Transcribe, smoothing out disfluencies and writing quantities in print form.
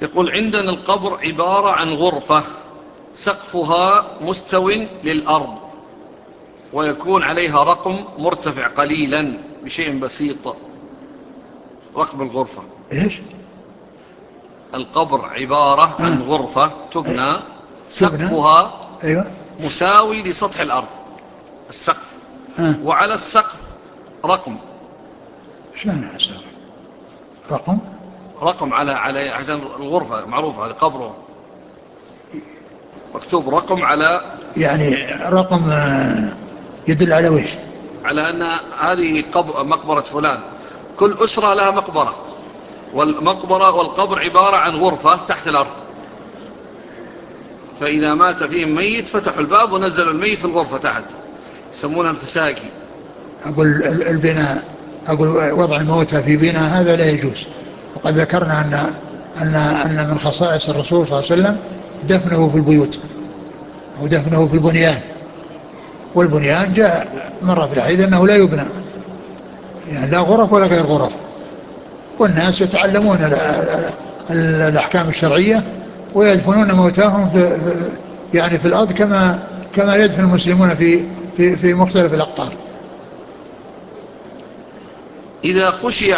يقول عندنا القبر عبارة عن غرفة سقفها مستو للأرض، ويكون عليها رقم مرتفع قليلا بشيء بسيط. رقم الغرفة إيش؟ القبر عبارة عن غرفة تبنى تبنى. سقفها أيوة. مساوي لسطح الأرض، السقف، وعلى السقف رقم. ايش معنى السقف؟ رقم؟ رقم على عشان الغرفة معروفة، هذا قبره مكتوب رقم على، يعني رقم يدل على ويش؟ على أن هذه مقبرة فلان. كل أسرة لها مقبرة، والمقبرة والقبر عبارة عن غرفة تحت الأرض، فإذا مات فيهم ميت فتحوا الباب ونزلوا الميت في الغرفة تحت، يسمونها الفساقي. أقول البناء، أقول وضع الموتى في بناء هذا لا يجوز. وقد ذكرنا أن من خصائص الرسول صلى الله عليه وسلم دفنه في البيوت أو دفنه في البنيان. والبنيان جاء مرة في الحديث أنه لا يبنى، يعني لا غرف ولا غير غرف. والناس يتعلمون الأحكام الشرعية ويدفنون موتاهم يعني في الأرض كما يدفن المسلمون في مختلف الأقطار. إذا خشي